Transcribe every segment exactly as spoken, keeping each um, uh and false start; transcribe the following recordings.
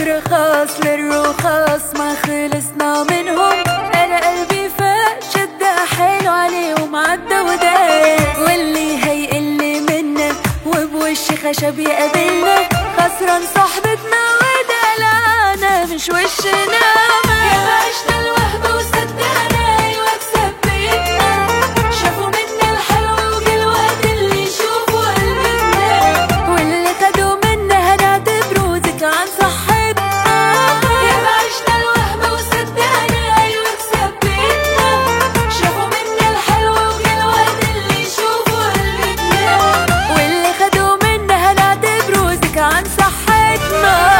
شكر خاص للرخاص ما خلصنا منهم. انا قلبي فاق شد حيله عليهم عدى وداس، واللي هيقل منا وبوش خشب يقابلنا خسران صاحبتنا ودلعنا مش وشنا. يا ما عشنا الوهبة وصدقنا ايوه بثبتنا، شافوا منا الحلو وجه الوقت اللي يشوفوا قلبنا، واللي خدوا منا هنعتبره ذكر عن صحتنا. يا ما عشنا الوهبة وصدقنا ايوه بثبتنا، شافوا منا الحلو وجه الوقت اللي يشوفوا قلبنا، واللي خدوا منا هنعتبره ذكر عن صحتنا.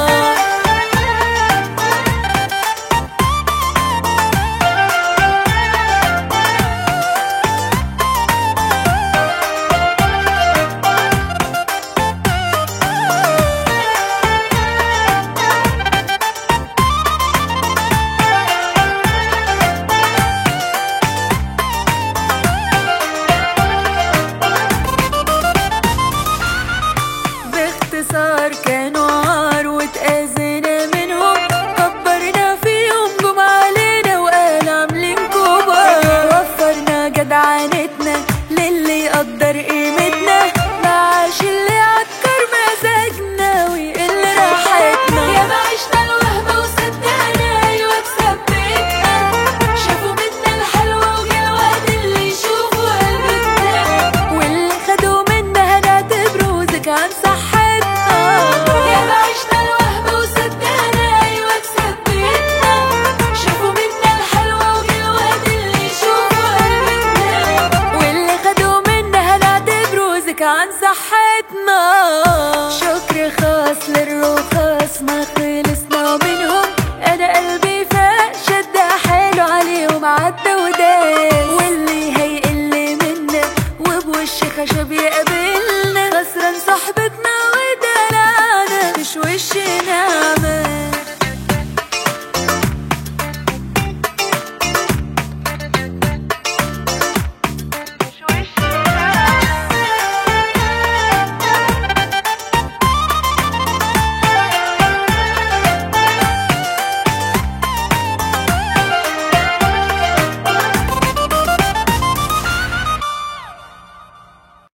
باختصار كانوا عار واتأذينا منهم، كبرنا فيهم جم علينا وقال عاملين كبار، وفرنا جدعنتنا للي يقدر قيمتنا، معاش اللي يعكر مزاجنا ويقل راحتنا. يا ما عشنا الوهبة وصدقنا ايوه بثبتنا، شافوا منا الحلو وجه الوقت اللي يشوفوا قلبنا، واللي خدوا منا هنعتبره ذكر عن صحتنا. يا ما عشنا الوهبة وصدقنا ايوه بثبتنا، شافوا منا الحلو وجه الوقت اللي يشوفوا قلبنا، واللي خدوا منا هنعتبره ذكر عن صحتنا. شكر خاص للرخاص ما خلصنا منهم. انا قلبي فاق شد حيله عليهم عدى وداس، واللي هيقل منا وبوش خشب يقابلنا خسران صاحبتنا ودلعنا مش وش نعمة.